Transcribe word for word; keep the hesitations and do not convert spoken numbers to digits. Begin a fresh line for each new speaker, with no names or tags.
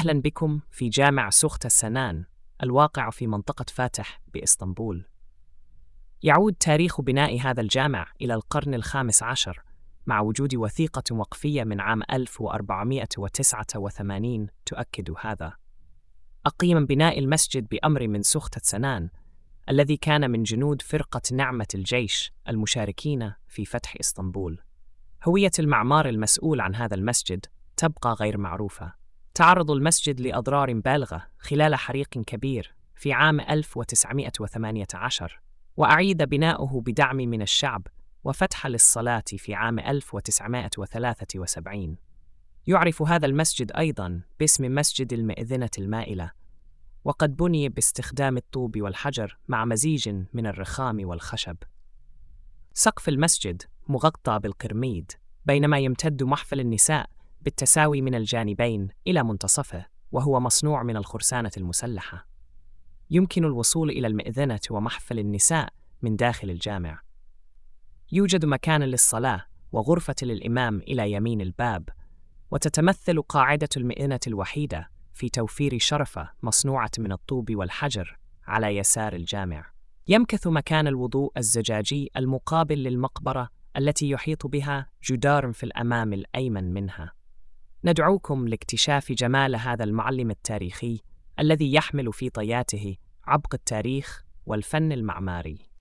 أهلا بكم في جامع سوخت السنان الواقع في منطقة فاتح بإسطنبول. يعود تاريخ بناء هذا الجامع إلى القرن الخامس عشر، مع وجود وثيقة وقفية من عام ألف وأربعمائة وتسعة وثمانين تؤكد هذا. أقيم بناء المسجد بأمر من سوخت سنان الذي كان من جنود فرقة نعمة الجيش المشاركين في فتح إسطنبول. هوية المعمار المسؤول عن هذا المسجد تبقى غير معروفة. تعرض المسجد لأضرار بالغة خلال حريق كبير في عام ألف وتسعمائة وثمانية عشر، وأعيد بناؤه بدعم من الشعب وفتح للصلاة في عام ألف وتسعمائة وثلاثة وسبعين. يعرف هذا المسجد أيضاً باسم مسجد المئذنة المائلة، وقد بني باستخدام الطوب والحجر مع مزيج من الرخام والخشب. سقف المسجد مغطى بالقرميد، بينما يمتد محفل النساء بالتساوي من الجانبين إلى منتصفه، وهو مصنوع من الخرسانة المسلحة. يمكن الوصول إلى المئذنة ومحفل النساء من داخل الجامع. يوجد مكان للصلاة وغرفة للإمام إلى يمين الباب، وتتمثل قاعدة المئذنة الوحيدة في توفير شرفة مصنوعة من الطوب والحجر على يسار الجامع. يمكث مكان الوضوء الزجاجي المقابل للمقبرة التي يحيط بها جدار في الأمام الأيمن منها. ندعوكم لاكتشاف جمال هذا المعلم التاريخي الذي يحمل في طياته عبق التاريخ والفن المعماري.